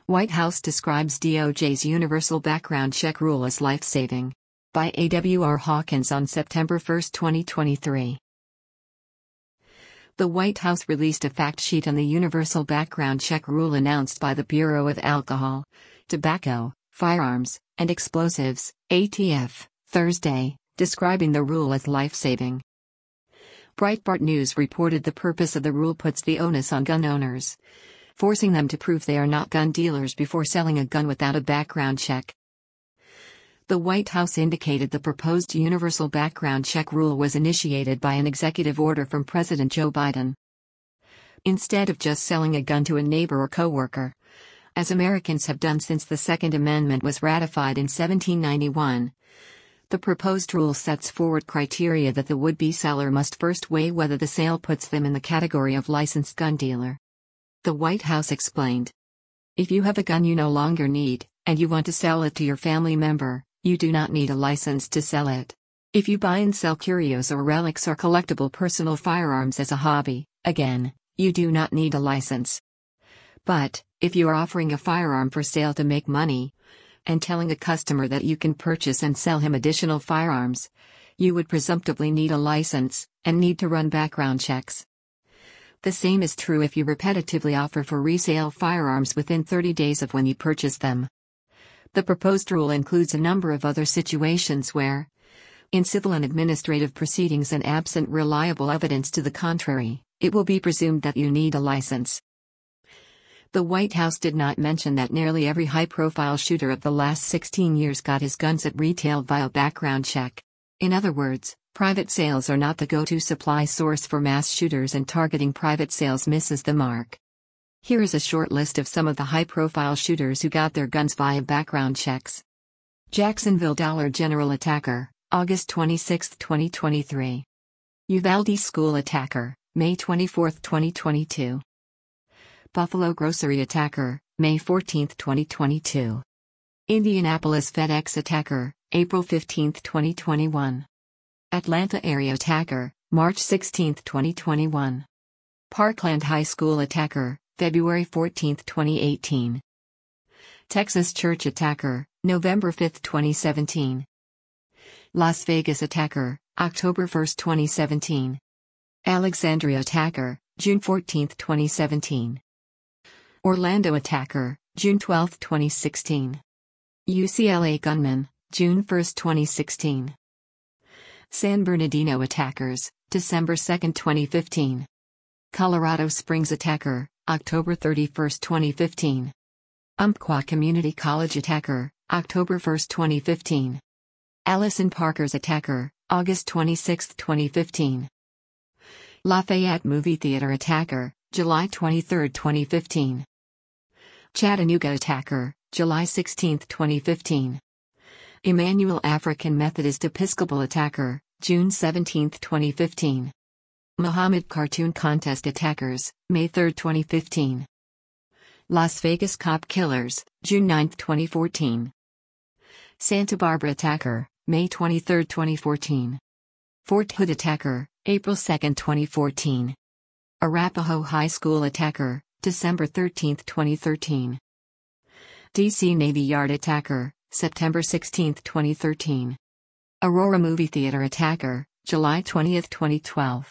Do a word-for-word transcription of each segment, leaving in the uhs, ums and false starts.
White House describes D O J's universal background check rule as life-saving. By A W R Hawkins on September first, twenty twenty-three. The White House released a fact sheet on the universal background check rule announced by the Bureau of Alcohol, Tobacco, Firearms, and Explosives, A T F, Thursday, describing the rule as life-saving. Breitbart News reported the purpose of the rule puts the onus on gun owners, forcing them to prove they are not gun dealers before selling a gun without a background check. The White House indicated the proposed universal background check rule was initiated by an executive order from President Joe Biden. Instead of just selling a gun to a neighbor or coworker, as Americans have done since the Second Amendment was ratified in seventeen ninety-one, the proposed rule sets forward criteria that the would-be seller must first weigh whether the sale puts them in the category of licensed gun dealer. The White House explained, "If you have a gun you no longer need, and you want to sell it to your family member, you do not need a license to sell it. If you buy and sell curios or relics or collectible personal firearms as a hobby, again, you do not need a license. But, if you are offering a firearm for sale to make money, and telling a customer that you can purchase and sell him additional firearms, you would presumptively need a license, and need to run background checks. The same is true if you repetitively offer for resale firearms within thirty days of when you purchase them." The proposed rule includes a number of other situations where, in civil and administrative proceedings and absent reliable evidence to the contrary, it will be presumed that you need a license. The White House did not mention that nearly every high-profile shooter of the last sixteen years got his guns at retail via background check. In other words, private sales are not the go-to supply source for mass shooters, and targeting private sales misses the mark. Here is a short list of some of the high-profile shooters who got their guns via background checks. Jacksonville Dollar General attacker, August twenty-sixth, twenty twenty-three. Uvalde School attacker, May twenty-fourth, twenty twenty-two. Buffalo Grocery attacker, May fourteenth, twenty twenty-two. Indianapolis FedEx attacker, April fifteenth, twenty twenty-one. Atlanta area attacker, March sixteenth, twenty twenty-one. Parkland High School attacker, February fourteenth, twenty eighteen. Texas Church attacker, November fifth, twenty seventeen. Las Vegas attacker, October first, twenty seventeen. Alexandria attacker, June fourteenth, twenty seventeen. Orlando attacker, June twelfth, twenty sixteen. U C L A gunman, June first, twenty sixteen. San Bernardino attackers, December second, twenty fifteen. Colorado Springs attacker, October thirty-first, twenty fifteen. Umpqua Community College attacker, October first, twenty fifteen. Allison Parker's attacker, August twenty-sixth, twenty fifteen. Lafayette Movie Theater attacker, July twenty-third, twenty fifteen. Chattanooga attacker, July sixteenth, twenty fifteen. Emmanuel African Methodist Episcopal attacker, June seventeenth, twenty fifteen. Muhammad Cartoon Contest attackers, May third, twenty fifteen. Las Vegas Cop Killers, June ninth, twenty fourteen. Santa Barbara attacker, May twenty-third, twenty fourteen. Fort Hood attacker, April second, twenty fourteen. Arapahoe High School attacker, December thirteenth, twenty thirteen. D C Navy Yard attacker, September sixteenth, twenty thirteen. Aurora Movie Theater attacker, July twentieth, twenty twelve.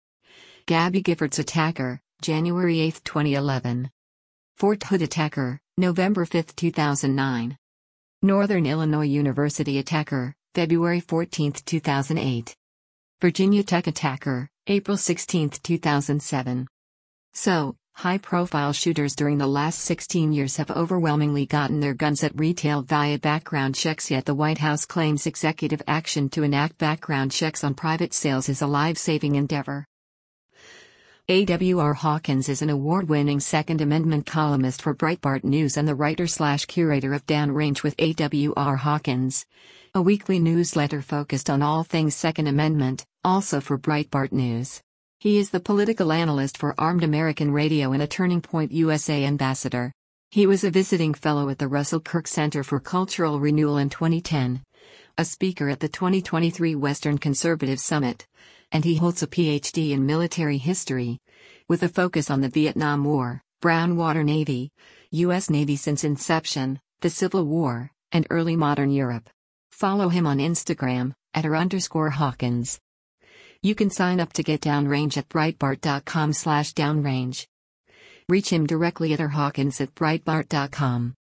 Gabby Giffords attacker, January eighth, twenty eleven. Fort Hood attacker, November fifth, two thousand nine. Northern Illinois University attacker, February fourteenth, two thousand eight. Virginia Tech attacker, April sixteenth, two thousand seven. So, high-profile shooters during the last sixteen years have overwhelmingly gotten their guns at retail via background checks, yet the White House claims executive action to enact background checks on private sales is a life-saving endeavor. A W R Hawkins is an award-winning Second Amendment columnist for Breitbart News and the writer-slash-curator of Downrange with A W R Hawkins, a weekly newsletter focused on all things Second Amendment, also for Breitbart News. He is the political analyst for Armed American Radio and a Turning Point U S A ambassador. He was a visiting fellow at the Russell Kirk Center for Cultural Renewal in twenty ten, a speaker at the twenty twenty-three Western Conservative Summit, and he holds a P H D in military history, with a focus on the Vietnam War, Brown Water Navy, U S Navy since inception, the Civil War, and early modern Europe. Follow him on Instagram, at r underscore Hawkins. You can sign up to get downrange at breitbart.com slash downrange. Reach him directly at r hawkins at breitbart dot com.